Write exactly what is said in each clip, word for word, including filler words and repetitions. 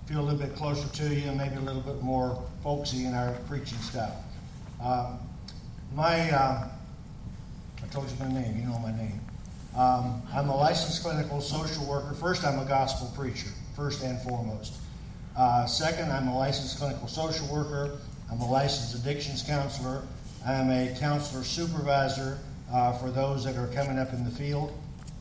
feel a little bit closer to you and maybe a little bit more folksy in our preaching stuff. Um, my, uh, I told you my name, you know my name. Um, I'm a licensed clinical social worker. First, I'm a gospel preacher, first and foremost. Uh, second, I'm a licensed clinical social worker. I'm a licensed addictions counselor. I'm a counselor supervisor uh, for those that are coming up in the field.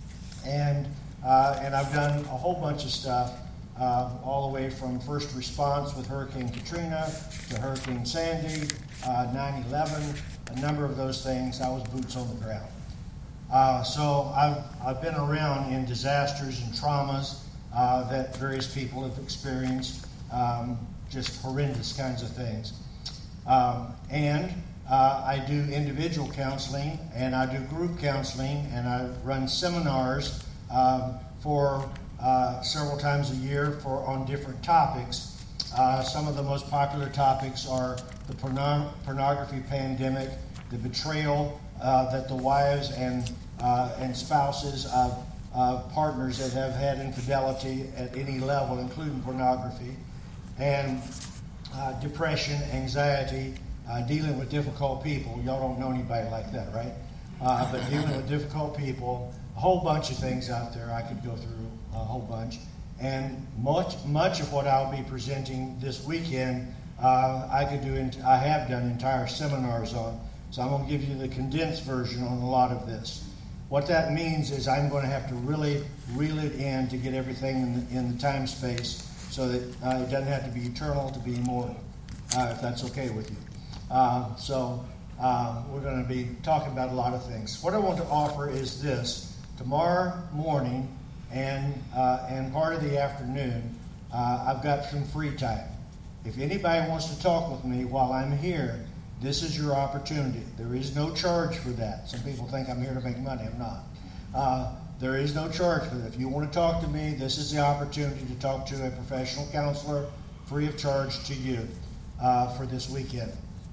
And uh, and I've done a whole bunch of stuff, uh, all the way from first response with Hurricane Katrina to Hurricane Sandy, uh, nine eleven, a number of those things. I was boots on the ground. Uh, so I've, I've been around in disasters and traumas uh, that various people have experienced, um, just horrendous kinds of things. Um, and uh, I do individual counseling, and I do group counseling, and I run seminars um, for uh, several times a year for on different topics. Uh, some of the most popular topics are the porno- pornography pandemic, the betrayal uh, that the wives and uh, and spouses of uh, partners that have had infidelity at any level, including pornography, and uh, depression, anxiety, uh, dealing with difficult people. Y'all don't know anybody like that, right? Uh, but dealing with difficult people, a whole bunch of things out there. I could go through a whole bunch. And much much of what I'll be presenting this weekend, uh, I could do. Ent- I have done entire seminars on. So I'm going to give you the condensed version on a lot of this. What that means is I'm going to have to really reel it in to get everything in the, in the time space, so that uh, it doesn't have to be eternal to be immortal, uh, if that's okay with you. Uh, so uh, we're going to be talking about a lot of things. What I want to offer is this: tomorrow morning and uh, and part of the afternoon, uh, I've got some free time. If anybody wants to talk with me while I'm here, this is your opportunity. There is no charge for that. Some people think I'm here to make money. I'm not. Uh, there is no charge for that. If you want to talk to me, this is the opportunity to talk to a professional counselor free of charge to you uh, for this weekend.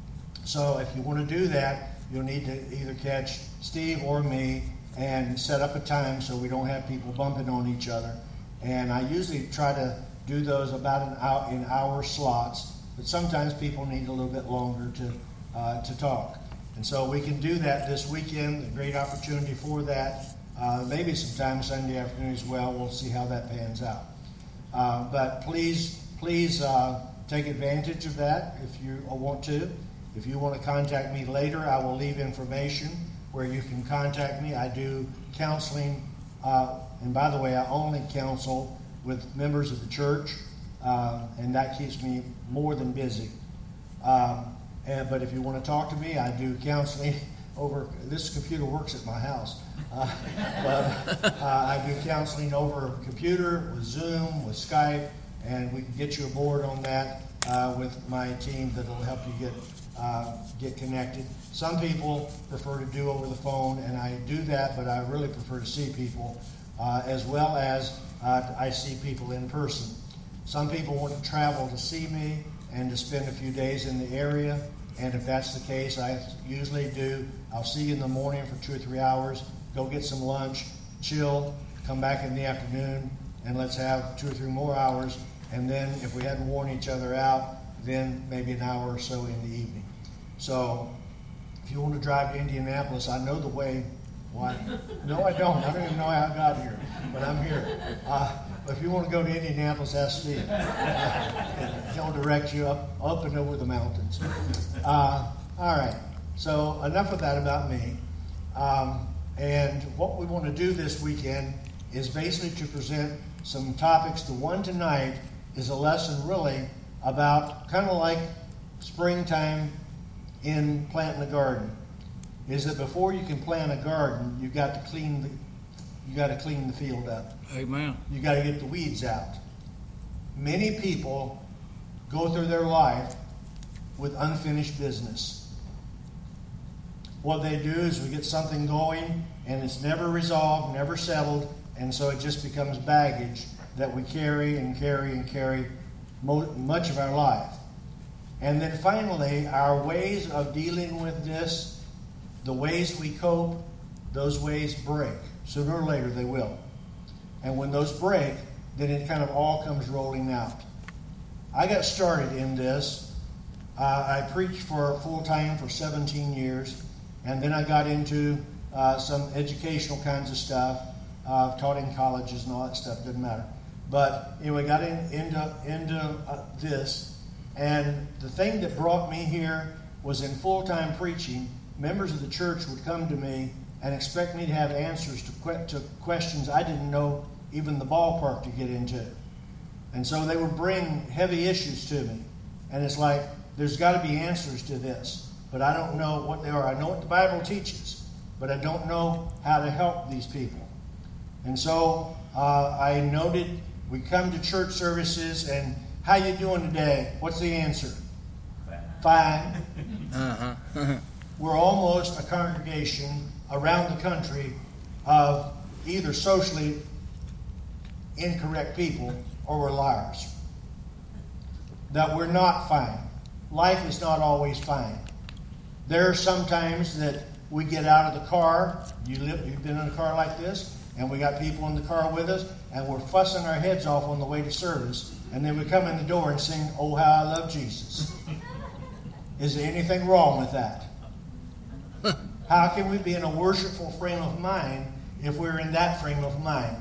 So if you want to do that, you'll need to either catch Steve or me and set up a time so we don't have people bumping on each other. And I usually try to do those about an hour in hour slots, but sometimes people need a little bit longer to uh, to talk. And so we can do that this weekend, a great opportunity for that. Uh, maybe sometime Sunday afternoon as well. We'll see how that pans out. Uh, but please, please uh, take advantage of that if you want to. If you want to contact me later, I will leave information where you can contact me. I do counseling, uh, and by the way, I only counsel with members of the church, uh, and that keeps me more than busy. Um, and, but if you want to talk to me, I do counseling over, this computer works at my house, uh, but uh, I do counseling over a computer, with Zoom, with Skype, and we can get you aboard on that uh, with my team that will help you get uh, get connected. Some people prefer to do over the phone, and I do that, but I really prefer to see people, uh, as well as uh, I see people in person. Some people want to travel to see me and to spend a few days in the area, and if that's the case, I usually do. I'll see you in the morning for two or three hours, go get some lunch, chill, come back in the afternoon, and let's have two or three more hours, and then if we hadn't worn each other out, then maybe an hour or so in the evening. So if you want to drive to Indianapolis, I know the way. Why? No, I don't. I don't even know how I got here, but I'm here. Uh, but if you want to go to Indianapolis, ask Steve. Uh, he'll direct you up, up and over the mountains. Uh, all right. So enough of that about me. Um, and what we want to do this weekend is basically to present some topics. The one tonight is a lesson really about kind of like springtime in planting a garden. Is that before you can plant a garden, you've got to clean the you got to clean the field up. Amen. You got to get the weeds out. Many people go through their life with unfinished business. What they do is we get something going and it's never resolved, never settled, and so it just becomes baggage that we carry and carry and carry mo- much of our life. And then finally, our ways of dealing with this, the ways we cope, those ways break. Sooner or later they will. And when those break, then it kind of all comes rolling out. I got started in this. Uh, I preached for full-time for seventeen years, and then I got into uh, some educational kinds of stuff. Uh, I've taught in colleges and all that stuff, doesn't matter. But anyway, got in, into, into uh, this, and the thing that brought me here was in full-time preaching, members of the church would come to me and expect me to have answers to, que- to questions I didn't know even the ballpark to get into. And so they would bring heavy issues to me. And it's like, there's got to be answers to this, but I don't know what they are. I know what the Bible teaches, but I don't know how to help these people. And so uh, I noted, we come to church services, and how you doing today? What's the answer? Fine. Uh-huh. We're almost a congregation around the country of either socially incorrect people or we're liars. That we're not fine. Life is not always fine. There are some times that we get out of the car. You live, you've been in a car like this, and we got people in the car with us, and we're fussing our heads off on the way to service, and then we come in the door and sing, "Oh, how I love Jesus." Is there anything wrong with that? How can we be in a worshipful frame of mind if we're in that frame of mind?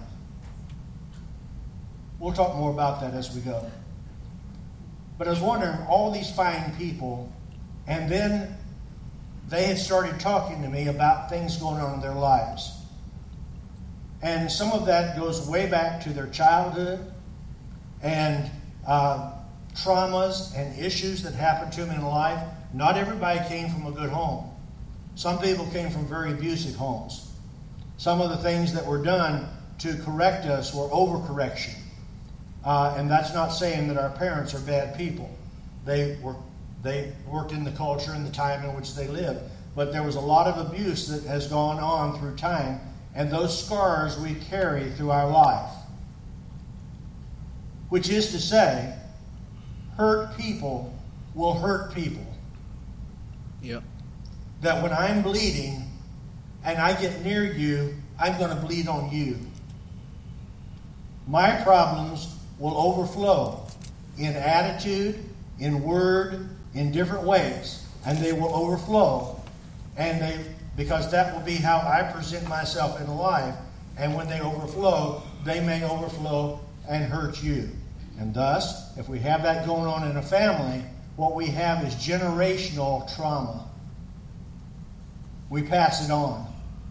We'll talk more about that as we go. But I was wondering, all these fine people, and then they had started talking to me about things going on in their lives. And some of that goes way back to their childhood and uh, traumas and issues that happened to them in life. Not everybody came from a good home. Some people came from very abusive homes. Some of the things that were done to correct us were overcorrection. Uh, and that's not saying that our parents are bad people. They were they worked in the culture and the time in which they lived. But there was a lot of abuse that has gone on through time, and those scars we carry through our life. Which is to say, hurt people will hurt people. Yep. That when I'm bleeding and I get near you, I'm going to bleed on you. My problems will overflow in attitude, in word, in different ways. And they will overflow. And they, because that will be how I present myself in life. And when they overflow, they may overflow and hurt you. And thus, if we have that going on in a family, what we have is generational trauma. We pass it on.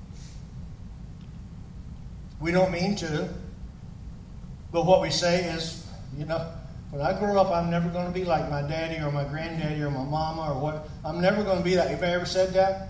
We don't mean to. But what we say is, you know, when I grow up, I'm never going to be like my daddy or my granddaddy or my mama or what. I'm never going to be that. Anybody ever said that?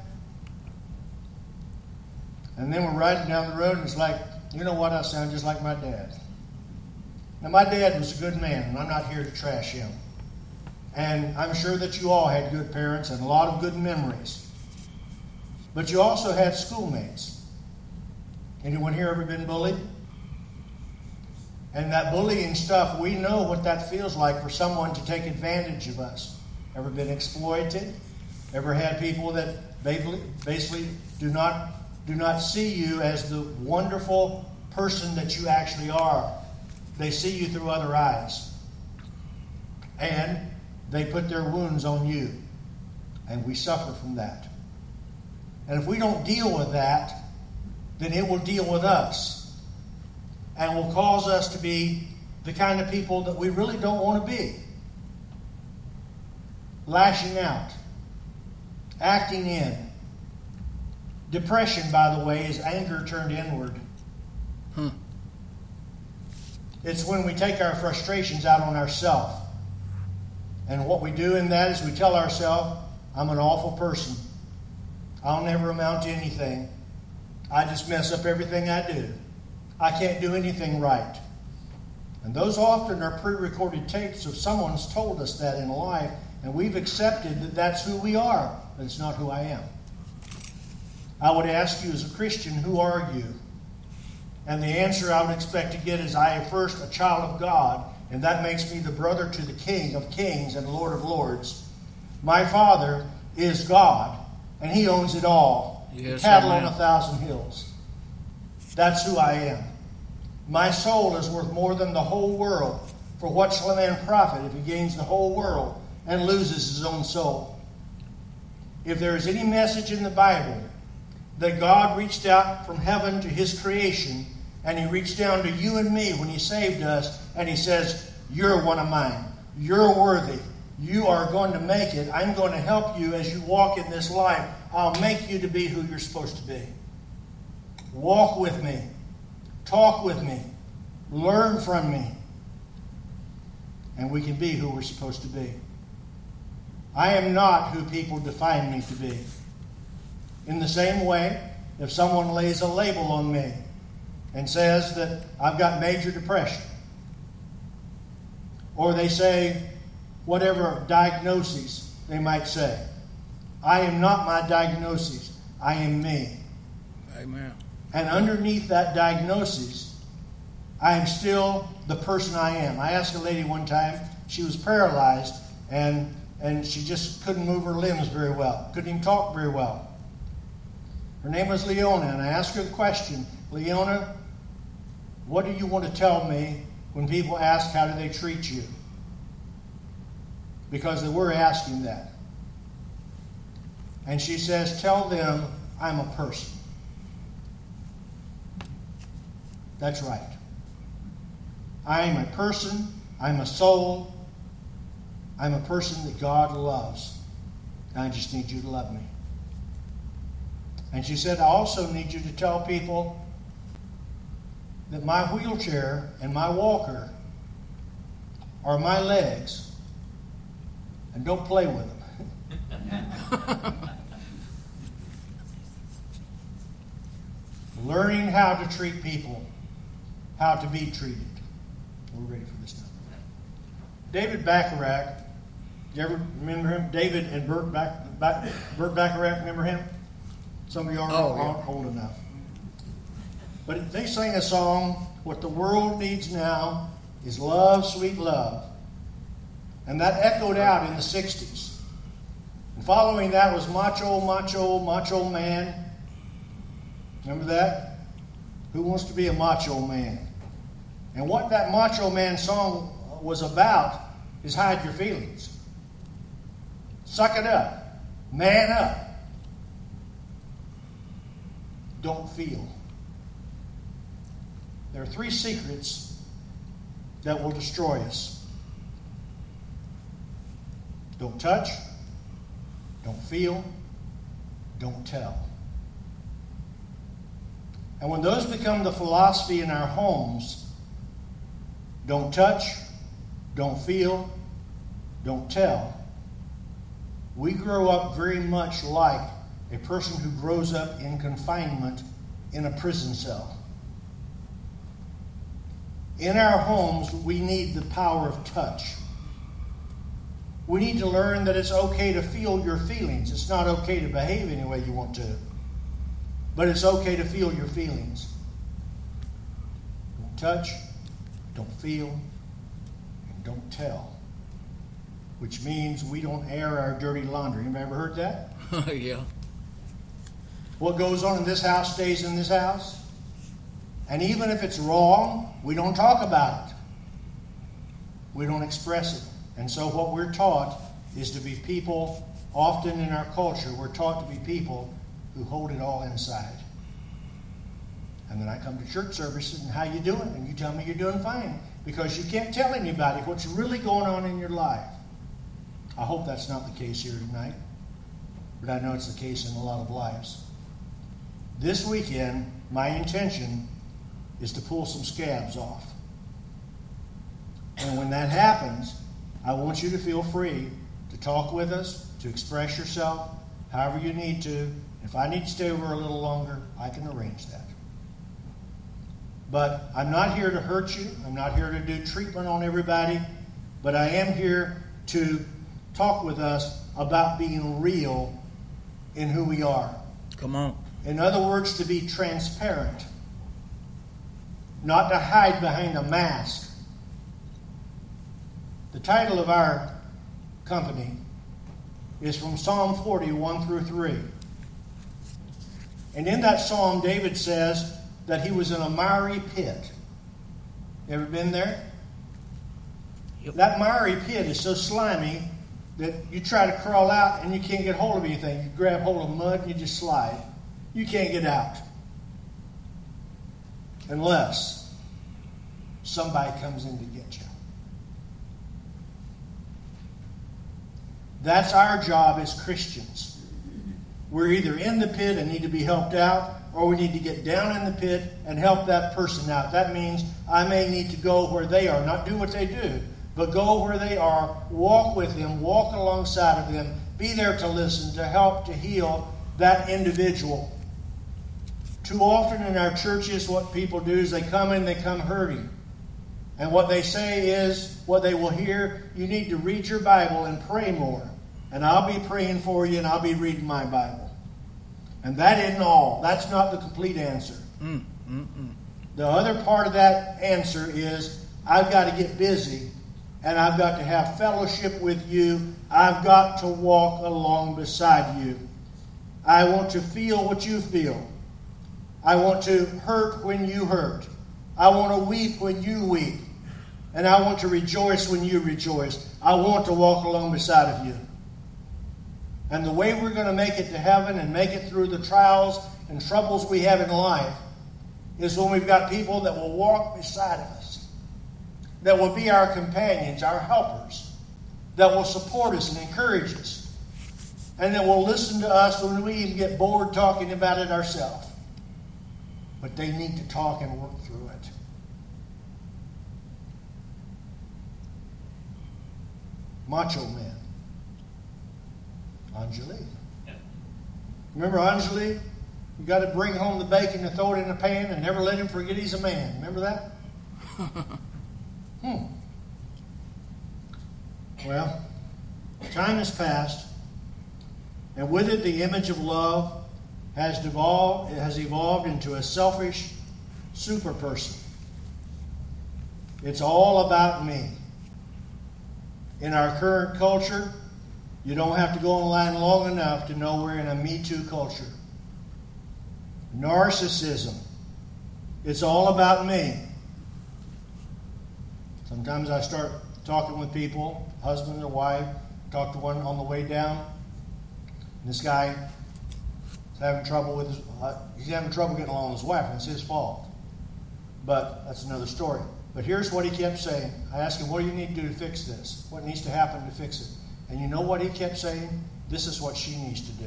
And then we're riding down the road and it's like, you know what, I sound just like my dad. Now, my dad was a good man, and I'm not here to trash him. And I'm sure that you all had good parents and a lot of good memories. But you also had schoolmates. Anyone here ever been bullied? And that bullying stuff, we know what that feels like for someone to take advantage of us. Ever been exploited? Ever had people that basically do not, do not see you as the wonderful person that you actually are? They see you through other eyes. And they put their wounds on you. And we suffer from that. And if we don't deal with that, then it will deal with us. And will cause us to be the kind of people that we really don't want to be. Lashing out. Acting in. Depression, by the way, is anger turned inward. Hmm. It's when we take our frustrations out on ourselves. And what we do in that is we tell ourselves, I'm an awful person. I'll never amount to anything. I just mess up everything I do. I can't do anything right. And those often are pre-recorded tapes of someone's told us that in life, and we've accepted that that's who we are, but it's not who I am. I would ask you as a Christian, who are you? And the answer I would expect to get is, I am first a child of God, and that makes me the brother to the King of Kings and Lord of Lords. My Father is God, and He owns it all. Yes, cattle amen. on a thousand hills. That's who I am. My soul is worth more than the whole world. For what shall a man profit if he gains the whole world and loses his own soul? If there is any message in the Bible that God reached out from heaven to his creation, and he reached down to you and me when he saved us, and he says, you're one of mine. You're worthy. You are going to make it. I'm going to help you as you walk in this life. I'll make you to be who you're supposed to be. Walk with me. Talk with me. Learn from me. And we can be who we're supposed to be. I am not who people define me to be. In the same way, if someone lays a label on me and says that I've got major depression, or they say whatever diagnoses they might say, I am not my diagnosis. I am me. Amen. And underneath that diagnosis, I am still the person I am. I asked a lady one time, she was paralyzed, and, and she just couldn't move her limbs very well. Couldn't even talk very well. Her name was Leona, and I asked her the question, Leona, what do you want to tell me when people ask how do they treat you? Because they were asking that. And she says, tell them I'm a person. That's right. I am a person. I'm a soul. I'm a person that God loves. I just need you to love me. And she said, I also need you to tell people that my wheelchair and my walker are my legs, and don't play with them. Learning how to treat people, how to be treated. We're ready for this now. David Bacharach, you ever remember him? David and Burt, Bac- Bac- Burt Bacharach, remember him? Some of you aren't, oh, yeah. aren't old enough. But they sang a song, what the world needs now is love, sweet love. And that echoed out in the sixties. And following that was Macho, Macho, Macho Man. Remember that? Who wants to be a macho man? And what that Macho Man song was about is hide your feelings. Suck it up. Man up. Don't feel. There are three secrets that will destroy us. Don't touch. Don't feel. Don't tell. And when those become the philosophy in our homes, don't touch, don't feel, don't tell, we grow up very much like a person who grows up in confinement in a prison cell. In our homes, we need the power of touch. We need to learn that it's okay to feel your feelings. It's not okay to behave any way you want to. But it's okay to feel your feelings. Don't touch, don't feel, and don't tell. Which means we don't air our dirty laundry. Have you ever heard that? Yeah. What goes on in this house stays in this house. And even if it's wrong, we don't talk about it. We don't express it. And so what we're taught is to be people, often in our culture, we're taught to be people who hold it all inside. And then I come to church services and how you doing? And you tell me you're doing fine. Because you can't tell anybody what's really going on in your life. I hope that's not the case here tonight. But I know it's the case in a lot of lives. This weekend, my intention is to pull some scabs off. And when that happens, I want you to feel free to talk with us, to express yourself, however you need to. If I need to stay over a little longer, I can arrange that. But I'm not here to hurt you. I'm not here to do treatment on everybody. But I am here to talk with us about being real in who we are. Come on. In other words, to be transparent. Not to hide behind a mask. The title of our company is from Psalm forty, one through three. And in that psalm, David says that he was in a miry pit. You ever been there? Yep. That miry pit is so slimy that you try to crawl out and you can't get hold of anything. You grab hold of mud and you just slide. You can't get out. Unless somebody comes in to get you. That's our job as Christians. We're either in the pit and need to be helped out, or we need to get down in the pit and help that person out. That means I may need to go where they are, not do what they do, but go where they are, walk with them, walk alongside of them, be there to listen, to help, to heal that individual. Too often in our churches, what people do is they come in, they come hurting. And what they say is, what they will hear, you need to read your Bible and pray more. And I'll be praying for you and I'll be reading my Bible. And that isn't all. That's not the complete answer. Mm, mm, mm. The other part of that answer is, I've got to get busy and I've got to have fellowship with you. I've got to walk along beside you. I want to feel what you feel. I want to hurt when you hurt. I want to weep when you weep. And I want to rejoice when you rejoice. I want to walk along beside of you. And the way we're going to make it to heaven and make it through the trials and troubles we have in life is when we've got people that will walk beside of us, that will be our companions, our helpers, that will support us and encourage us, and that will listen to us when we even get bored talking about it ourselves. But they need to talk and work through it. Macho Man. Anjali. Remember Anjali? You got to bring home the bacon and throw it in a pan and never let him forget he's a man. Remember that? hmm. Well, time has passed, and with it the image of love has devolved, it has evolved into a selfish super person. It's all about me. In our current culture, you don't have to go online long enough to know we're in a Me Too culture. Narcissism. It's all about me. Sometimes I start talking with people, husband or wife, talk to one on the way down. This guy is having trouble with his, uh, he's having trouble getting along with his wife, and it's his fault. But that's another story. But here's what he kept saying. I asked him, what do you need to do to fix this? What needs to happen to fix it? And you know what he kept saying? This is what she needs to do.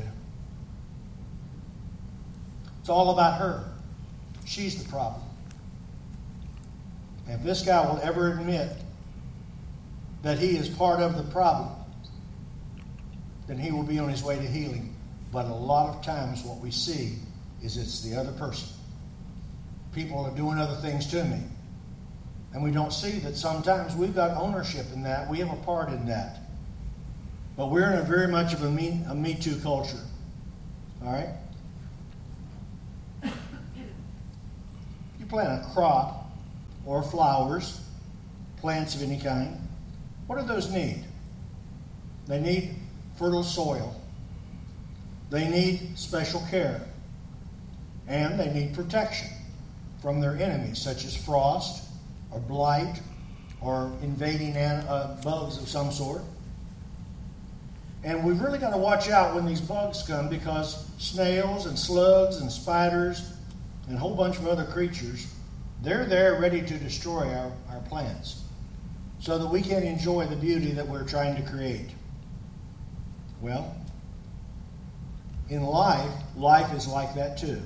It's all about her. She's the problem. And if this guy will ever admit that he is part of the problem, then he will be on his way to healing. But a lot of times what we see is it's the other person. People are doing other things to me. And we don't see that sometimes we've got ownership in that. We have a part in that. But we're in a very much of a Me, a Me Too culture. All right? You plant a crop or flowers, plants of any kind. What do those need? They need fertile soil. They need special care. And they need protection from their enemies, such as frost or blight or invading uh, bugs of some sort. And we've really got to watch out when these bugs come, because snails and slugs and spiders and a whole bunch of other creatures, they're there ready to destroy our, our plants so that we can enjoy the beauty that we're trying to create. Well, in life, life is like that too.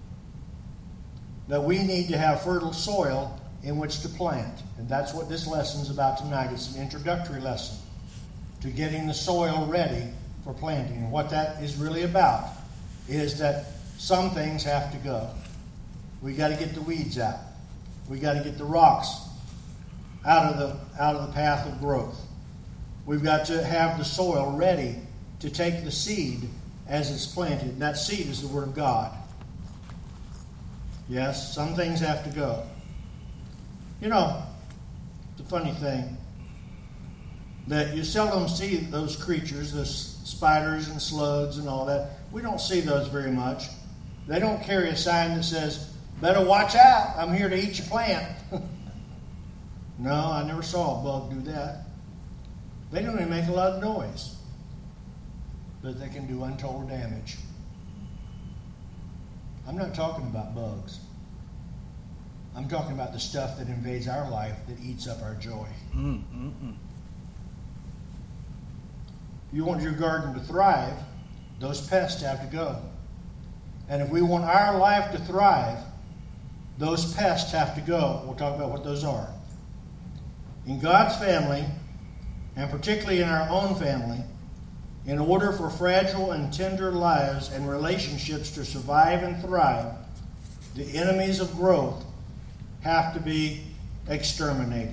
That we need to have fertile soil in which to plant. And that's what this lesson is about tonight. It's an introductory lesson to getting the soil ready for planting. And what that is really about is that some things have to go. We got to get the weeds out. We got to get the rocks out of the out of the path of growth. We've got to have the soil ready to take the seed as it's planted. And that seed is the Word of God. Yes, some things have to go. You know, the funny thing, that you seldom see those creatures, those spiders and slugs and all that. We don't see those very much. They don't carry a sign that says, better watch out, I'm here to eat your plant. No, I never saw a bug do that. They don't even make a lot of noise, but they can do untold damage. I'm not talking about bugs. I'm talking about the stuff that invades our life that eats up our joy. Mm, mm, mm. You want your garden to thrive, those pests have to go. And if we want our life to thrive, those pests have to go. We'll talk about what those are. In God's family, and particularly in our own family, in order for fragile and tender lives and relationships to survive and thrive, the enemies of growth have to be exterminated.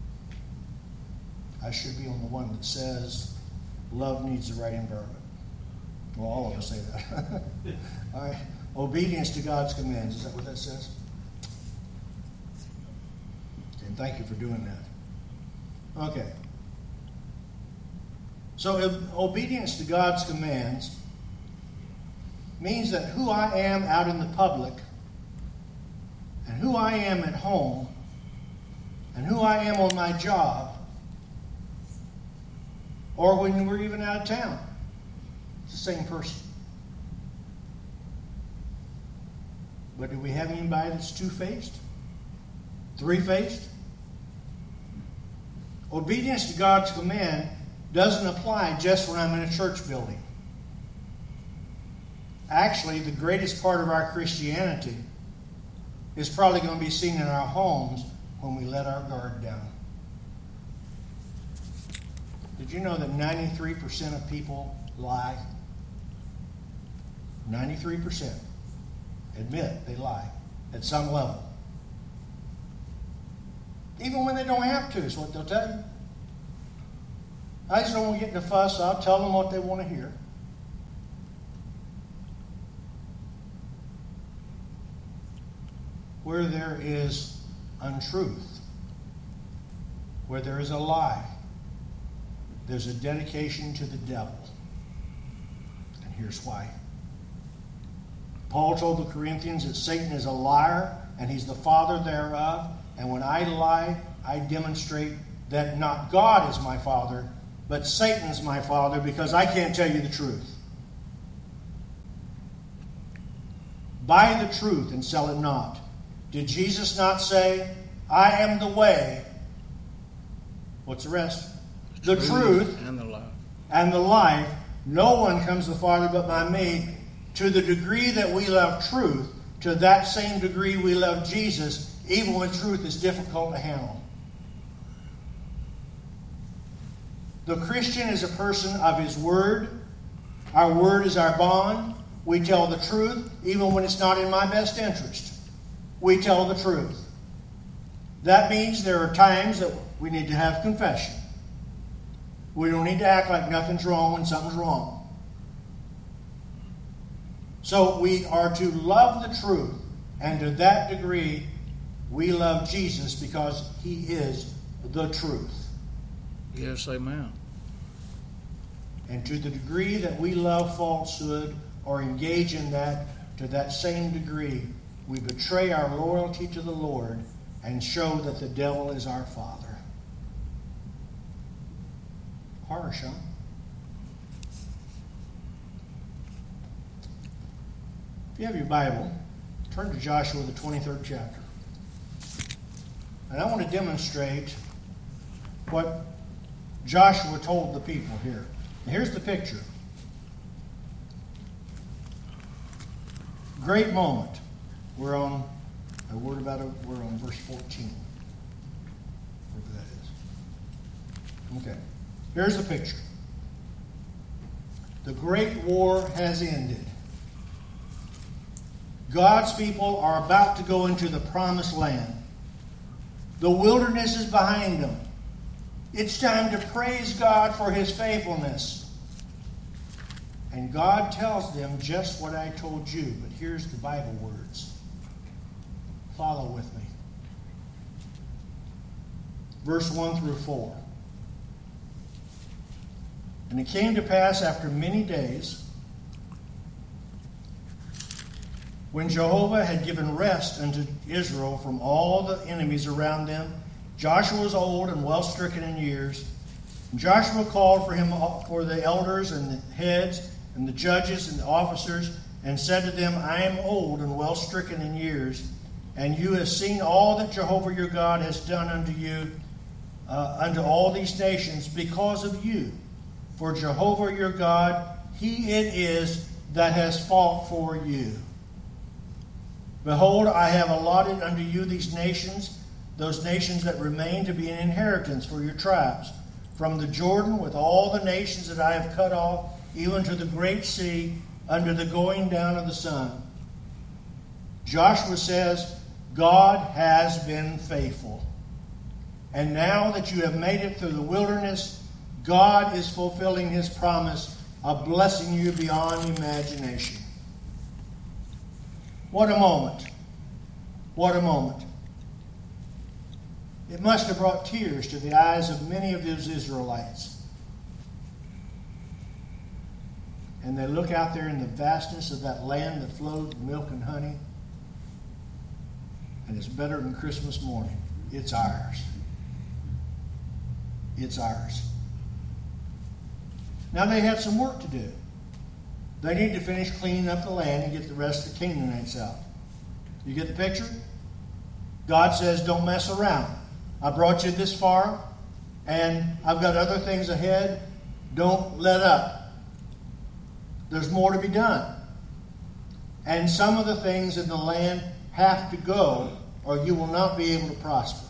I should be on the one that says love needs the right environment. Well, all of us say that. All right. Obedience to God's commands. Is that what that says? And thank you for doing that. Okay. So obedience to God's commands means that who I am out in the public and who I am at home and who I am on my job or when we're even out of town, it's the same person. But do we have anybody that's two-faced? Three-faced? Obedience to God's command doesn't apply just when I'm in a church building. Actually, the greatest part of our Christianity is probably going to be seen in our homes when we let our guard down. Did you know that ninety-three percent of people lie? ninety-three percent admit they lie at some level. Even when they don't have to, is what they'll tell you. I just don't want to get in a fuss. I'll tell them what they want to hear. Where there is untruth, where there is a lie, there's a dedication to the devil. And here's why. Paul told the Corinthians that Satan is a liar and he's the father thereof. And when I lie, I demonstrate that not God is my father, but Satan's my father, because I can't tell you the truth. Buy the truth and sell it not. Did Jesus not say, I am the way? What's the rest? The truth, truth and the life. And the life. No one comes to the Father but by me. To the degree that we love truth, to that same degree we love Jesus, even when truth is difficult to handle. The Christian is a person of his word. Our word is our bond. We tell the truth, even when it's not in my best interest. We tell the truth. That means there are times that we need to have confession. We don't need to act like nothing's wrong when something's wrong. So we are to love the truth, and to that degree, we love Jesus because he is the truth. Yes, amen. And to the degree that we love falsehood or engage in that, to that same degree, we betray our loyalty to the Lord and show that the devil is our father. Harsh, huh? If you have your Bible, turn to Joshua, the twenty-third chapter. And I want to demonstrate what Joshua told the people here. And here's the picture. Great moment. We're on a word about it. We're on verse fourteen. Wherever that is. Okay. Here's the picture. The great war has ended. God's people are about to go into the promised land. The wilderness is behind them. It's time to praise God for his faithfulness. And God tells them just what I told you. But here's the Bible words. Follow with me. Verse one through four. And it came to pass after many days, when Jehovah had given rest unto Israel from all the enemies around them, Joshua was old and well stricken in years. And Joshua called for him for the elders and the heads and the judges and the officers, and said to them, I am old and well stricken in years, and you have seen all that Jehovah your God has done unto you, uh, unto all these nations, because of you. For Jehovah your God, he it is that has fought for you. Behold, I have allotted unto you these nations, those nations that remain to be an inheritance for your tribes, from the Jordan with all the nations that I have cut off, even to the great sea, under the going down of the sun. Joshua says, God has been faithful. And now that you have made it through the wilderness, God is fulfilling his promise of blessing you beyond imagination. What a moment. What a moment. It must have brought tears to the eyes of many of those Israelites. And they look out there in the vastness of that land that flows with milk and honey. And it's better than Christmas morning. It's ours. It's ours. Now they have some work to do. They need to finish cleaning up the land and get the rest of the Canaanites out. You get the picture? God says, don't mess around. I brought you this far, and I've got other things ahead. Don't let up. There's more to be done. And some of the things in the land have to go, or you will not be able to prosper.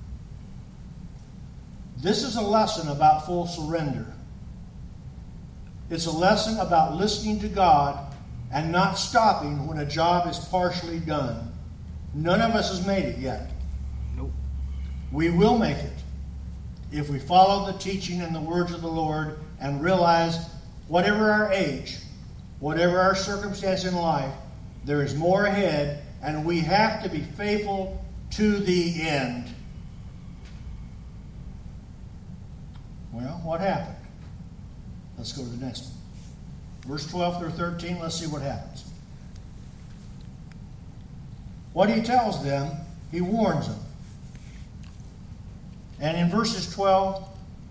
This is a lesson about full surrender. It's a lesson about listening to God and not stopping when a job is partially done. None of us has made it yet. Nope. We will make it if we follow the teaching and the words of the Lord and realize whatever our age, whatever our circumstance in life, there is more ahead, and we have to be faithful to the end. Well, what happened? Let's go to the next one. Verse twelve through thirteen, let's see what happens. What he tells them, he warns them. And in verses twelve,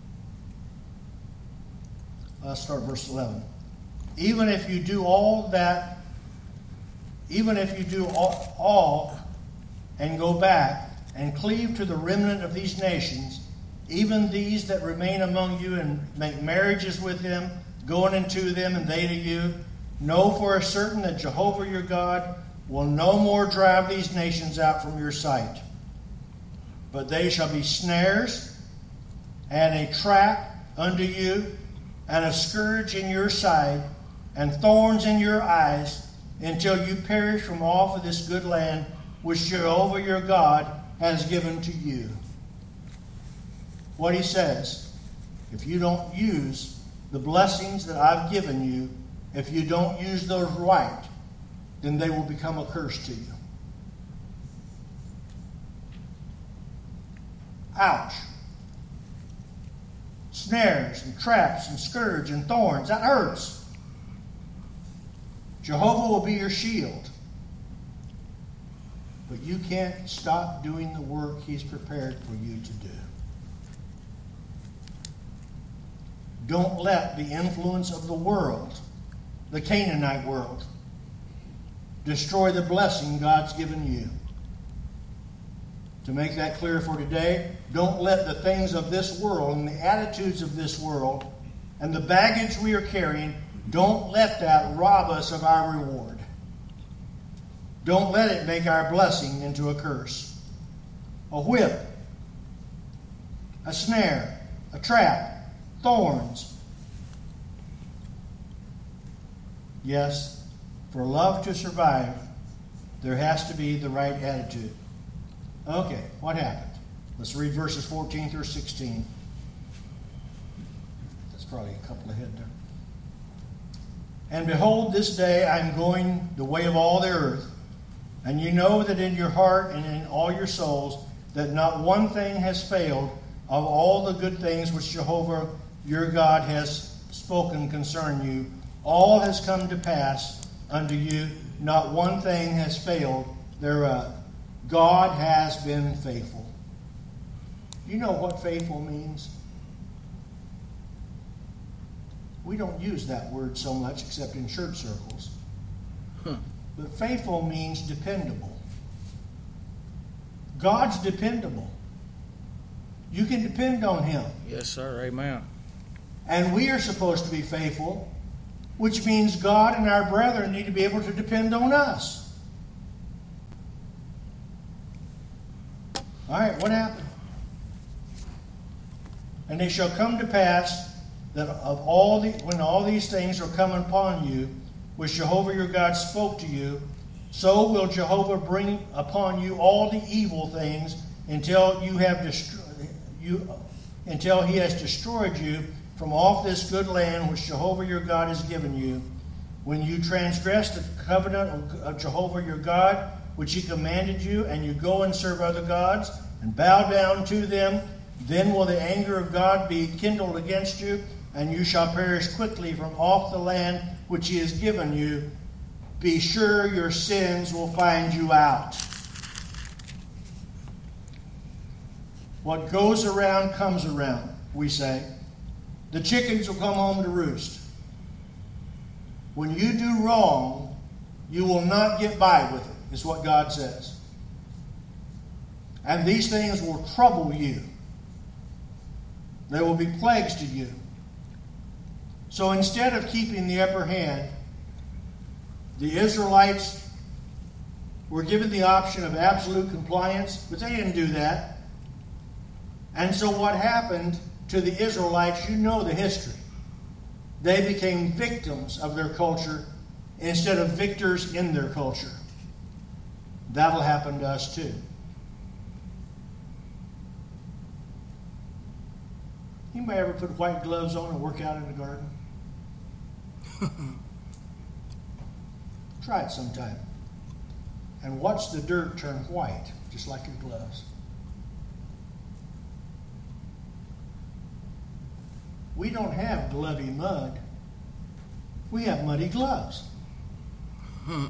let's start verse eleven. Even if you do all that, even if you do all, all and go back and cleave to the remnant of these nations, even these that remain among you, and make marriages with them, going into them and they to you, know for a certain that Jehovah your God will no more drive these nations out from your sight. But they shall be snares and a trap unto you, and a scourge in your side, and thorns in your eyes, until you perish from off of this good land which Jehovah your God has given to you. What he says, if you don't use the blessings that I've given you, if you don't use those right, then they will become a curse to you. Ouch. Snares and traps and scourge and thorns. That hurts. Jehovah will be your shield. But you can't stop doing the work he's prepared for you to do. Don't let the influence of the world, the Canaanite world, destroy the blessing God's given you. To make that clear for today, don't let the things of this world and the attitudes of this world and the baggage we are carrying, don't let that rob us of our reward. Don't let it make our blessing into a curse. A whip, a snare, a trap, thorns. Yes, for love to survive, there has to be the right attitude. Okay, what happened? Let's read verses fourteen through sixteen. That's probably a couple ahead there. And behold, this day I am going the way of all the earth, and you know that in your heart and in all your souls that not one thing has failed of all the good things which Jehovah your God has spoken concerning you. All has come to pass unto you. Not one thing has failed thereof. God has been faithful. You know what faithful means? We don't use that word so much except in church circles. Huh. But faithful means dependable. God's dependable. You can depend on Him. Yes, sir. Amen. And we are supposed to be faithful, which means God and our brethren need to be able to depend on us. All right, what happened? And it shall come to pass that of all the when all these things are come upon you, which Jehovah your God spoke to you, so will Jehovah bring upon you all the evil things until you have destroyed you, until He has destroyed you from off this good land which Jehovah your God has given you. When you transgress the covenant of Jehovah your God, which He commanded you, and you go and serve other gods, and bow down to them, then will the anger of God be kindled against you, and you shall perish quickly from off the land which He has given you. Be sure your sins will find you out. What goes around comes around, we say. The chickens will come home to roost. When you do wrong, you will not get by with it, is what God says. And these things will trouble you. There will be plagues to you. So instead of keeping the upper hand, the Israelites were given the option of absolute compliance, but they didn't do that. And so what happened to the Israelites, you know the history. They became victims of their culture instead of victors in their culture. That'll happen to us too. Anybody ever put white gloves on and work out in the garden? Try it sometime. And watch the dirt turn white, just like your gloves. We don't have glovey mud. We have muddy gloves. Huh.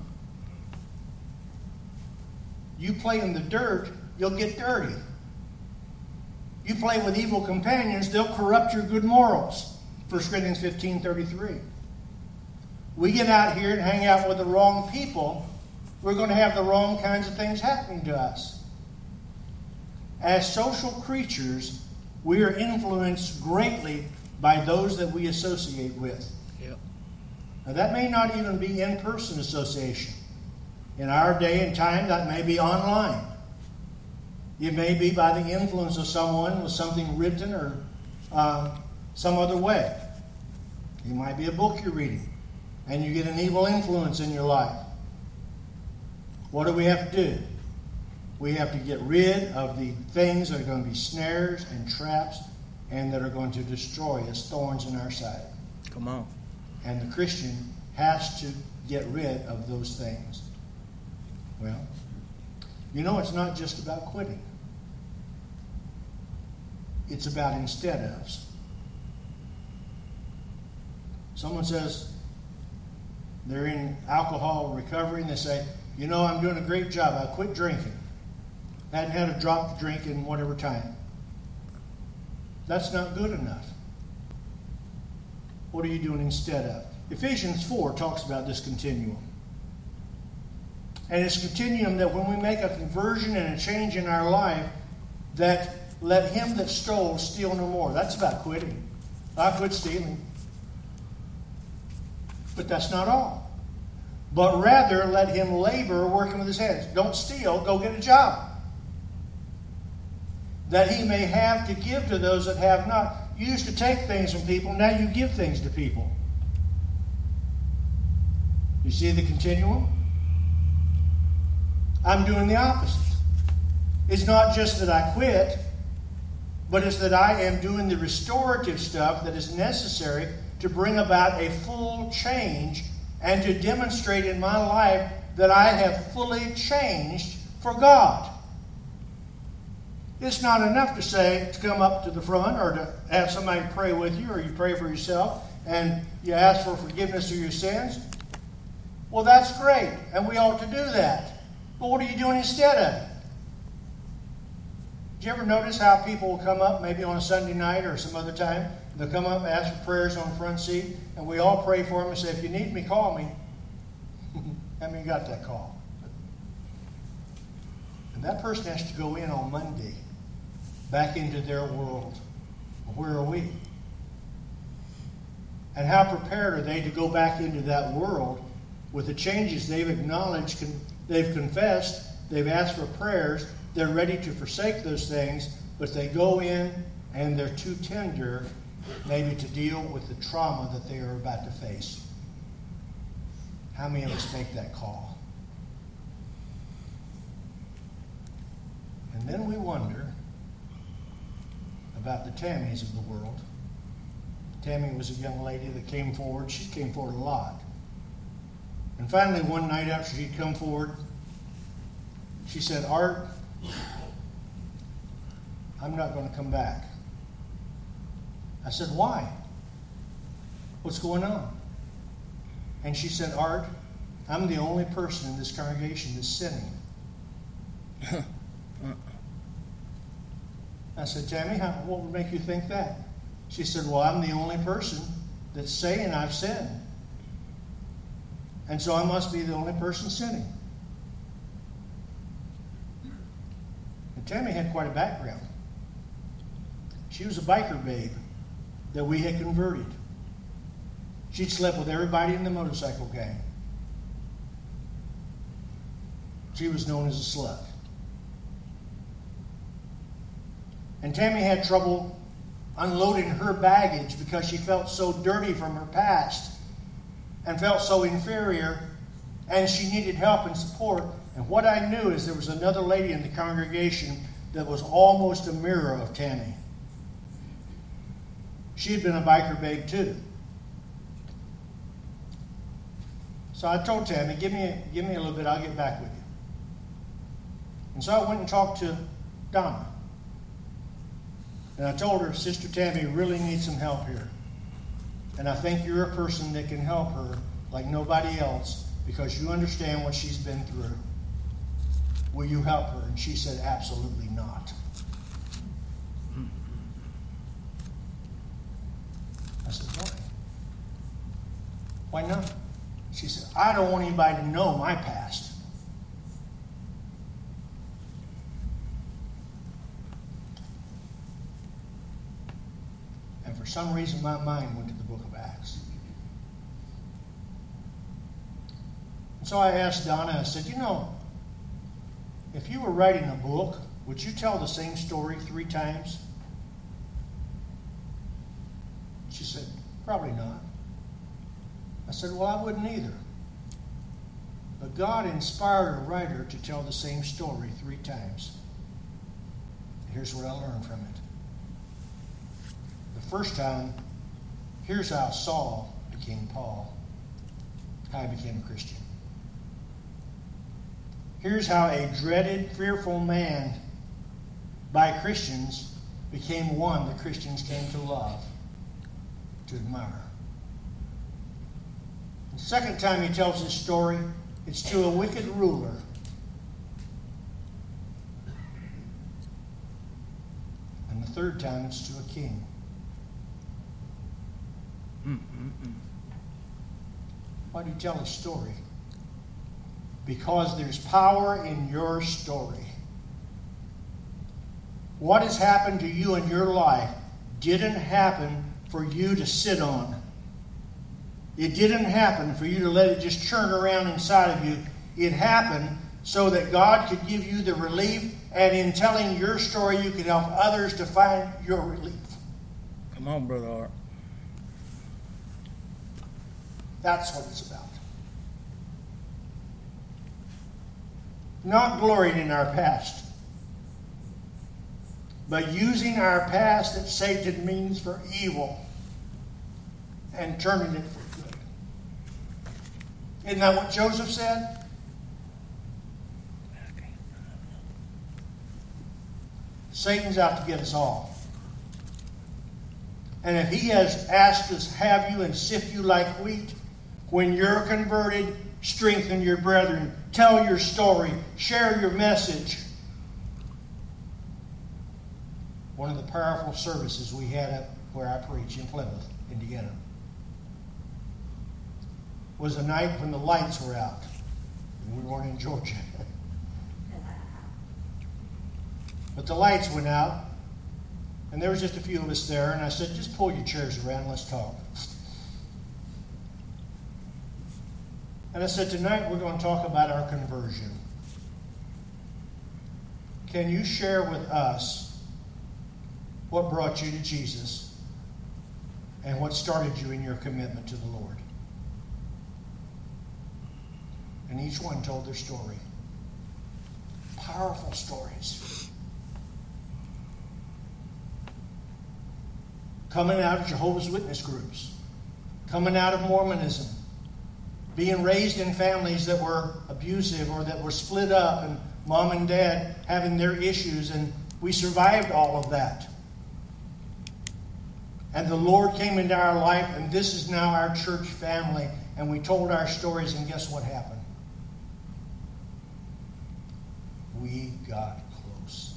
You play in the dirt, you'll get dirty. You play with evil companions, they'll corrupt your good morals. First Corinthians fifteen thirty-three. We get out here and hang out with the wrong people, we're going to have the wrong kinds of things happening to us. As social creatures, we are influenced greatly by those that we associate with. Yep. Now, that may not even be in-person association. In our day and time, that may be online. It may be by the influence of someone with something written or uh, some other way. It might be a book you're reading, and you get an evil influence in your life. What do we have to do? We have to get rid of the things that are going to be snares and traps and that are going to destroy us, thorns in our side. Come on. And the Christian has to get rid of those things. Well, you know, it's not just about quitting. It's about instead ofs. Someone says they're in alcohol recovery and they say, you know, I'm doing a great job. I quit drinking. I hadn't had a drop to drink in whatever time. That's not good enough. What are you doing instead of? Ephesians four talks about this continuum. And it's a continuum that when we make a conversion and a change in our life, that let him that stole steal no more. That's about quitting. I quit stealing. But that's not all. But rather let him labor working with his hands. Don't steal, go get a job. That he may have to give to those that have not. You used to take things from people, now you give things to people. You see the continuum? I'm doing the opposite. It's not just that I quit, but it's that I am doing the restorative stuff that is necessary to bring about a full change and to demonstrate in my life that I have fully changed for God. It's not enough to say, to come up to the front or to have somebody pray with you or you pray for yourself and you ask for forgiveness of your sins. Well, that's great, and we ought to do that. But what are you doing instead of it? Did you ever notice how people will come up, maybe on a Sunday night or some other time, they'll come up and ask for prayers on the front seat, and we all pray for them and say, if you need me, call me. How many got that call? And that person has to go in on Monday, back into their world. Where are we? And how prepared are they to go back into that world with the changes they've acknowledged, they've confessed, they've asked for prayers, they're ready to forsake those things, but they go in and they're too tender maybe to deal with the trauma that they are about to face. How many of us make that call? And then we wonder about the Tammys of the world. Tammy was a young lady that came forward. She came forward a lot. And finally, one night after she'd come forward, she said, Art, I'm not going to come back. I said, why? What's going on? And she said, Art, I'm the only person in this congregation that's sinning. I said, Tammy, how, what would make you think that? She said, well, I'm the only person that's saying I've sinned. And so I must be the only person sinning. And Tammy had quite a background. She was a biker babe that we had converted. She'd slept with everybody in the motorcycle gang. She was known as a slut. And Tammy had trouble unloading her baggage because she felt so dirty from her past and felt so inferior, and she needed help and support. And what I knew is there was another lady in the congregation that was almost a mirror of Tammy. She had been a biker babe too. So I told Tammy, give me, a, give me a little bit, I'll get back with you. And so I went and talked to Donna. And I told her, Sister Tammy really needs some help here. And I think you're a person that can help her like nobody else because you understand what she's been through. Will you help her? And she said, absolutely not. I said, why? Why not? She said, I don't want anybody to know my past. And for some reason, my mind went to the book of Acts. And so I asked Donna, I said, you know, if you were writing a book, would you tell the same story three times? She said, probably not. I said, well, I wouldn't either. But God inspired a writer to tell the same story three times. Here's what I learned from it. The first time, here's how Saul became Paul, how he became a Christian. Here's how a dreaded, fearful man by Christians became one that Christians came to love, to admire. The second time he tells this story, it's to a wicked ruler. And the third time, it's to a king. Mm-mm-mm. Why do you tell a story? Because there's power in your story. What has happened to you in your life didn't happen for you to sit on. It didn't happen for you to let it just churn around inside of you. It happened so that God could give you the relief, and in telling your story, you could help others to find your relief. Come on, Brother Art. That's what it's about. Not glorying in our past, but using our past that Satan means for evil and turning it for good. Isn't that what Joseph said? Satan's out to get us all. And if he has asked us, have you and sift you like wheat, when you're converted, strengthen your brethren, tell your story, share your message. one of the powerful services we had up where I preach in Plymouth, Indiana. It was a night when the lights were out. And we weren't in Georgia. But the lights went out, and there was just a few of us there, and I said, just pull your chairs around, let's talk. And I said, tonight we're going to talk about our conversion. Can you share with us what brought you to Jesus and what started you in your commitment to the Lord? And each one told their story. Powerful stories. Coming out of Jehovah's Witness groups. Coming out of Mormonism. Being raised in families that were abusive or that were split up, and mom and dad having their issues, and we survived all of that. And the Lord came into our life, and this is now our church family, and we told our stories, and guess what happened? We got close.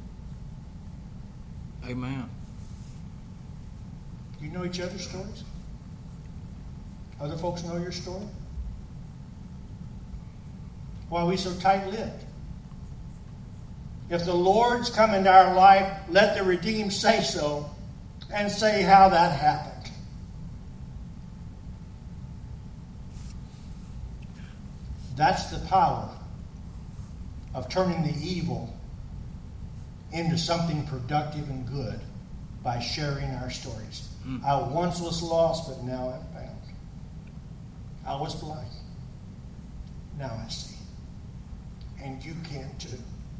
Amen. You know each other's stories? Other folks know your story? Why are we so tight-lipped? If the Lord's come into our life, let the redeemed say so and say how that happened. That's the power of turning the evil into something productive and good by sharing our stories. Mm. I once was lost, but now I'm found. I was blind. Now I see. And you can too.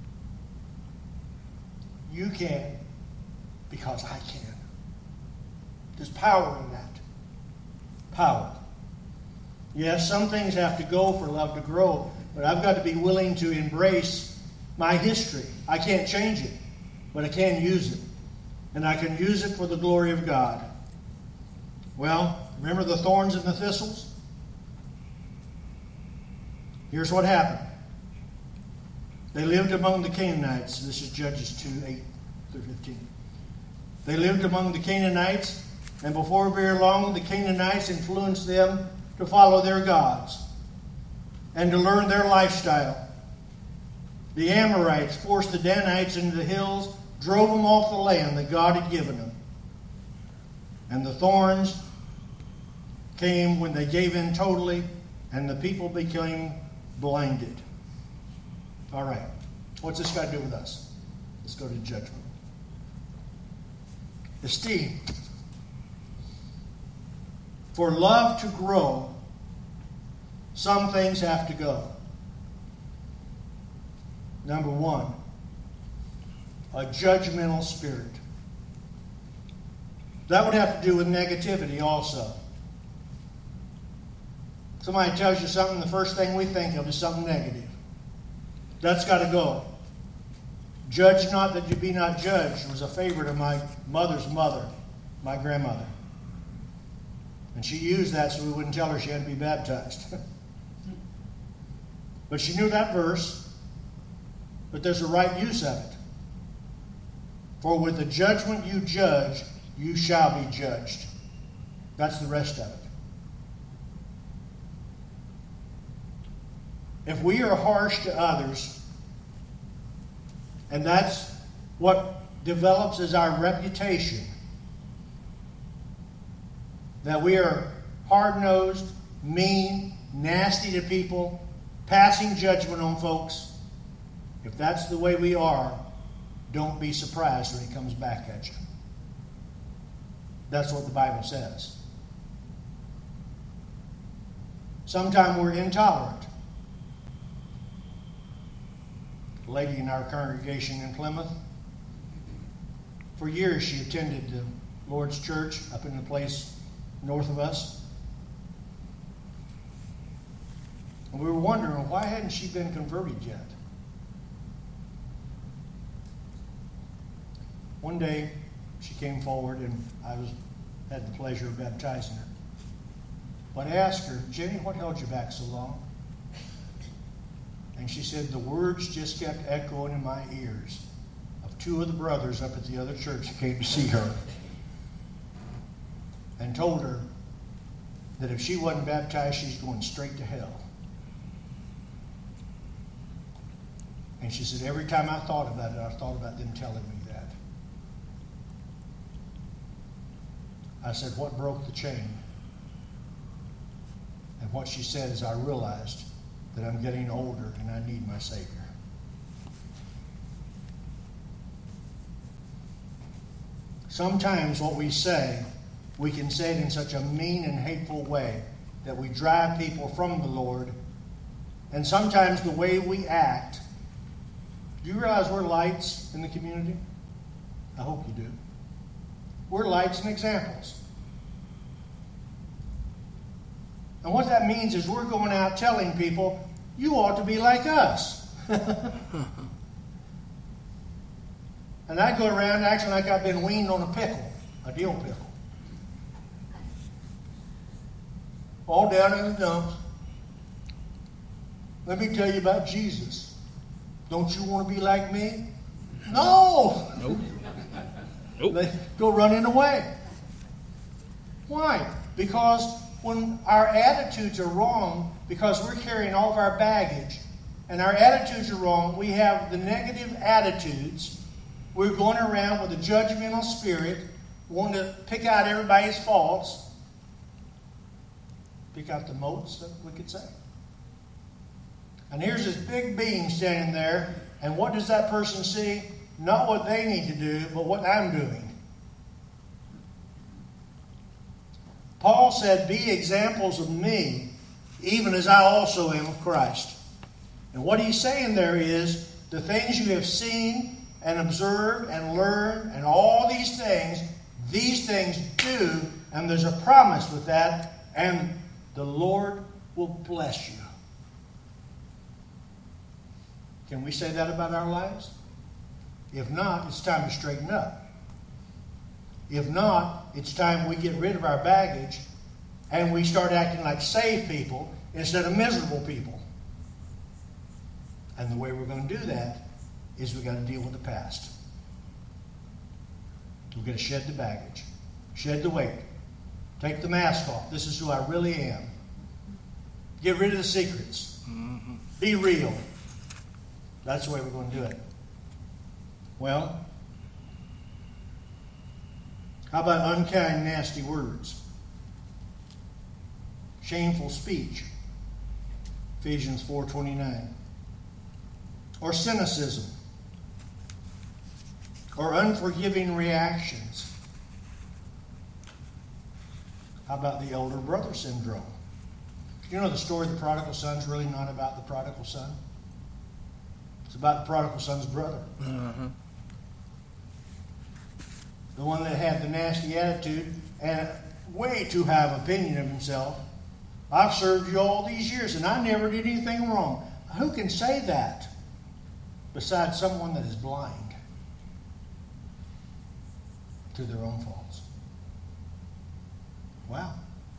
You can because I can. There's power in that. Power. Yes, some things have to go for love to grow, but I've got to be willing to embrace my history. I can't change it, but I can use it. And I can use it for the glory of God. Well, remember the thorns and the thistles? Here's what happened. They lived among the Canaanites. This is Judges two, eight through fifteen. They lived among the Canaanites, and before very long, the Canaanites influenced them to follow their gods and to learn their lifestyle. The Amorites forced the Danites into the hills, drove them off the land that God had given them. And the thorns came when they gave in totally, and the people became blinded. All right, what's this got to do with us? Let's go to judgment. Esteem. For love to grow, some things have to go. Number one, a judgmental spirit. That would have to do with negativity also. Somebody tells you something, the first thing we think of is something negative. That's got to go. Judge not that you be not judged was a favorite of my mother's mother, my grandmother. And she used that so we wouldn't tell her she had to be baptized. But she knew that verse, but there's a right use of it. For with the judgment you judge, you shall be judged. That's the rest of it. If we are harsh to others, and that's what develops as our reputation, that we are hard-nosed, mean, nasty to people, passing judgment on folks, if that's the way we are, don't be surprised when he comes back at you. That's what the Bible says. Sometimes we're intolerant. A lady in our congregation in Plymouth, for years she attended the Lord's Church up in the place north of us. And we were wondering, why hadn't she been converted yet? One day, she came forward, and I was had the pleasure of baptizing her. But I asked her, Jenny, what held you back so long? And she said, the words just kept echoing in my ears of of two of the brothers up at the other church that came to see her and told her that if she wasn't baptized, she's going straight to hell. And she said, every time I thought about it, I thought about them telling me that. I said, what broke the chain? And what she said is, I realized that I'm getting older and I need my Savior. Sometimes what we say, we can say it in such a mean and hateful way that we drive people from the Lord. And sometimes the way we act, do you realize we're lights in the community? I hope you do. We're lights and examples. And what that means is we're going out telling people, you ought to be like us. And I go around acting like I've been weaned on a pickle, a dill pickle. All down in the dumps. Let me tell you about Jesus. Don't you want to be like me? No! Nope. Nope. They go running away. Why? Because when our attitudes are wrong, because we're carrying all of our baggage, and our attitudes are wrong, we have the negative attitudes. We're going around with a judgmental spirit, wanting to pick out everybody's faults, pick out the motes, that we could say. And here's this big being standing there, and what does that person see? Not what they need to do, but what I'm doing. Paul said, be examples of me, even as I also am of Christ. And what he's saying there is, the things you have seen and observed and learned and all these things, these things do, and there's a promise with that, and the Lord will bless you. Can we say that about our lives? If not, it's time to straighten up. If not, it's time we get rid of our baggage and we start acting like saved people instead of miserable people. And the way we're going to do that is we've got to deal with the past. We've got to shed the baggage. Shed the weight. Take the mask off. This is who I really am. Get rid of the secrets. Mm-hmm. Be real. That's the way we're going to do it. Well, how about unkind, nasty words? Shameful speech. Ephesians four twenty-nine. Or cynicism. Or unforgiving reactions. How about the elder brother syndrome? You know the story of the prodigal son is really not about the prodigal son. It's about the prodigal son's brother. Uh-huh. The one that had the nasty attitude and way too high of opinion of himself. I've served you all these years and I never did anything wrong. Who can say that besides someone that is blind to their own faults? Wow.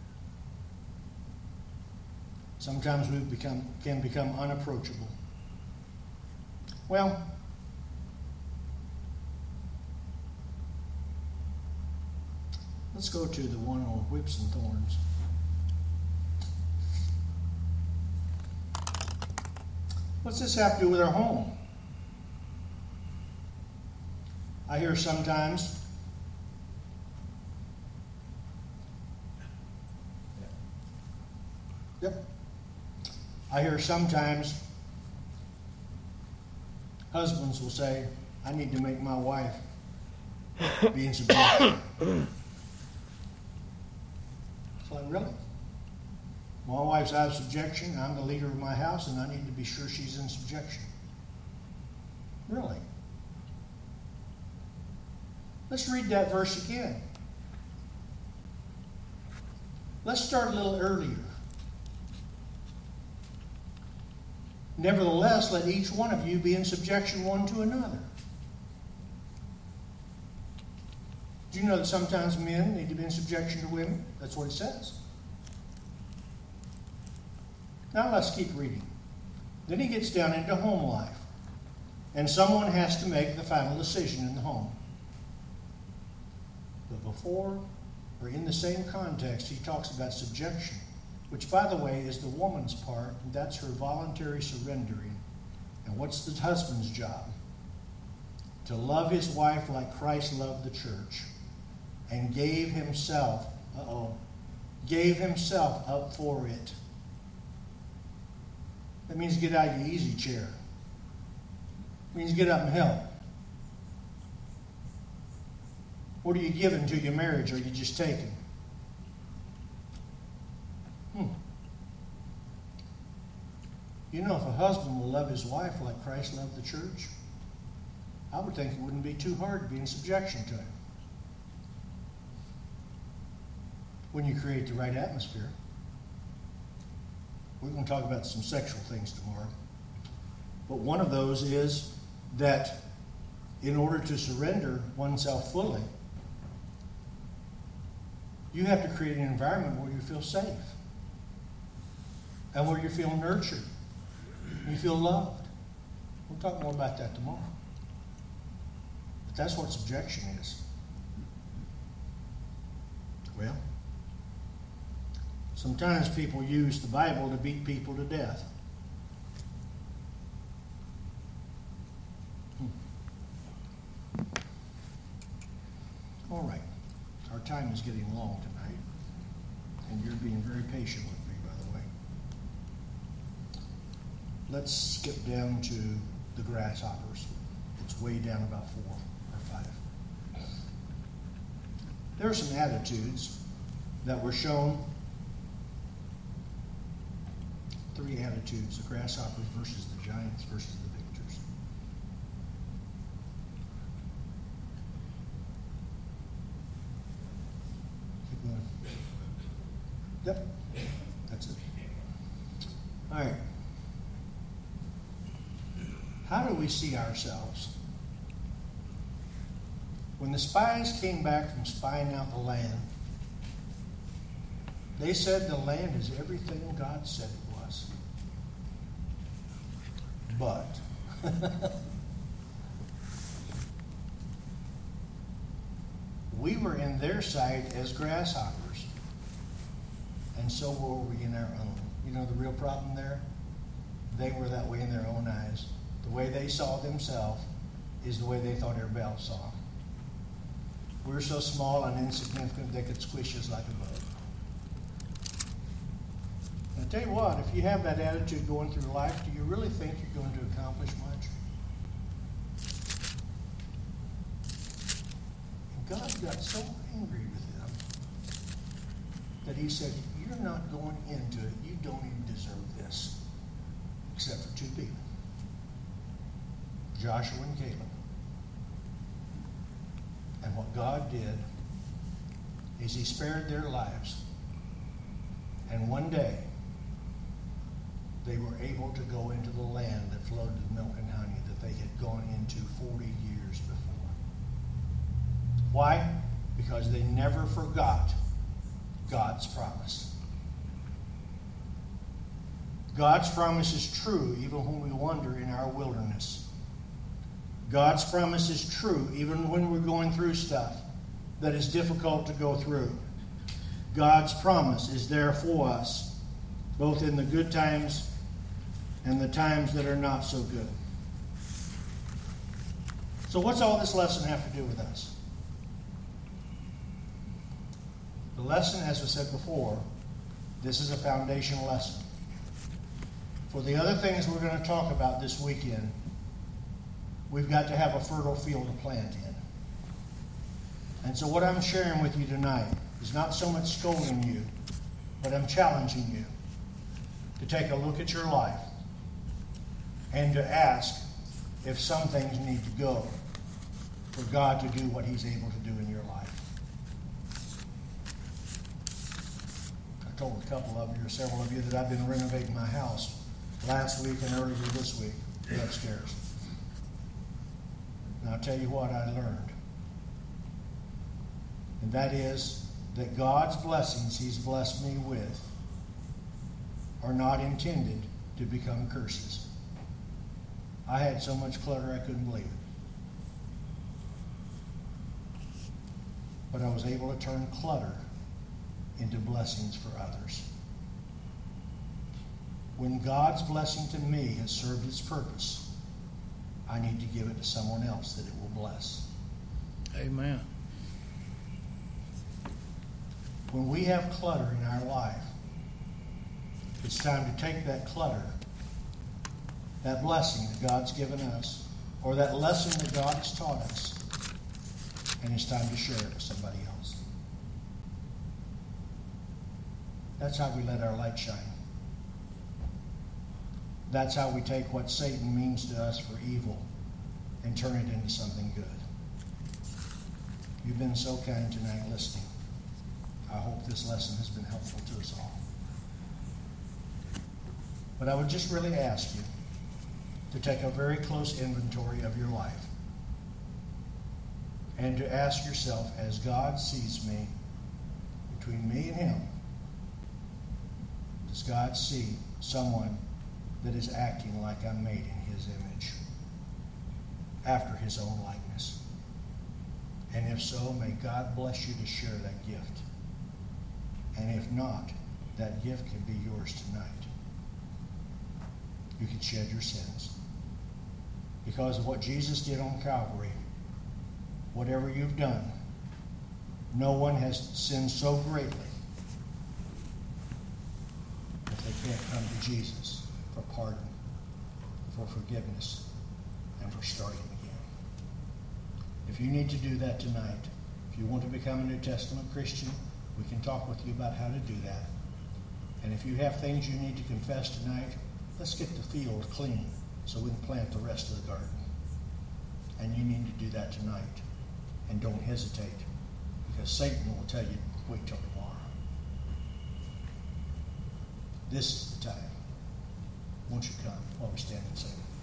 Sometimes we become can become unapproachable. Well, let's go to the one on whips and thorns. What's this have to do with our home? I hear sometimes Yep. I hear sometimes husbands will say, I need to make my wife be in subjection. It's like, really? My wife's out of subjection, I'm the leader of my house, and I need to be sure she's in subjection. Really? Let's read that verse again. Let's start a little earlier. Nevertheless, let each one of you be in subjection one to another. Do you know that sometimes men need to be in subjection to women? That's what it says. Now let's keep reading. Then he gets down into home life. And someone has to make the final decision in the home. But before, or in the same context, he talks about subjection, which, by the way, is the woman's part, and that's her voluntary surrendering. And what's the husband's job? To love his wife like Christ loved the church and gave himself, uh-oh, gave himself up for it. That means get out of your easy chair. It means get up and help. What are you giving to your marriage, or are you just taking? Hmm. You know, if a husband will love his wife like Christ loved the church, I would think it wouldn't be too hard to be in subjection to him. When you create the right atmosphere. We're going to talk about some sexual things tomorrow. But one of those is that in order to surrender oneself fully, you have to create an environment where you feel safe and where you feel nurtured and you feel loved. We'll talk more about that tomorrow. But that's what subjection is. Well, sometimes people use the Bible to beat people to death. Hmm. All right. Our time is getting long tonight, and you're being very patient with me, by the way. Let's skip down to the grasshoppers. It's way down about four or five. There are some attitudes that were shown. Three attitudes: the grasshoppers versus the giants versus the victors. Keep going. Yep, that's it. All right. How do we see ourselves? When the spies came back from spying out the land, they said the land is everything God said it was. But we were in their sight as grasshoppers, and so were we in our own. You know the real problem there? They were that way in their own eyes. The way they saw themselves is the way they thought everybody else saw them. We're so small and insignificant they could squish us like a bug. And I tell you what, if you have that attitude going through life, do you really think you're going to accomplish much? And God got so angry with them that he said, you're not going into it. You don't even deserve this. Except for two people. Joshua and Caleb. And what God did is he spared their lives. And one day, they were able to go into the land that flowed with milk and honey that they had gone into forty years before. Why? Because they never forgot God's promise. God's promise is true even when we wander in our wilderness. God's promise is true even when we're going through stuff that is difficult to go through. God's promise is there for us, both in the good times and the times that are not so good. So what's all this lesson have to do with us? The lesson, as I said before, this is a foundational lesson. For the other things we're going to talk about this weekend, we've got to have a fertile field to plant in. And so what I'm sharing with you tonight is not so much scolding you, but I'm challenging you to take a look at your life and to ask if some things need to go for God to do what he's able to do in your life. I told a couple of you, or several of you, that I've been renovating my house last week and earlier this week upstairs. And I'll tell you what I learned. And that is that God's blessings he's blessed me with are not intended to become curses. I had so much clutter I couldn't believe it. But I was able to turn clutter into blessings for others. When God's blessing to me has served its purpose, I need to give it to someone else that it will bless. Amen. When we have clutter in our life, it's time to take that clutter, that blessing that God's given us, or that lesson that God has taught us, and it's time to share it with somebody else. That's how we let our light shine. That's how we take what Satan means to us for evil and turn it into something good. You've been so kind tonight listening. I hope this lesson has been helpful to us all. But I would just really ask you to take a very close inventory of your life and to ask yourself, as God sees me, between me and him, does God see someone that is acting like I'm made in his image, after his own likeness? And if so, may God bless you to share that gift. And if not, that gift can be yours tonight. You can shed your sins. Because of what Jesus did on Calvary, whatever you've done, no one has sinned so greatly that they can't come to Jesus for pardon, for forgiveness, and for starting again. If you need to do that tonight, if you want to become a New Testament Christian, we can talk with you about how to do that. And if you have things you need to confess tonight, let's get the field clean so we can plant the rest of the garden. And you need to do that tonight. And don't hesitate, because Satan will tell you, wait till tomorrow. This is the time. Won't you come while we stand and sing?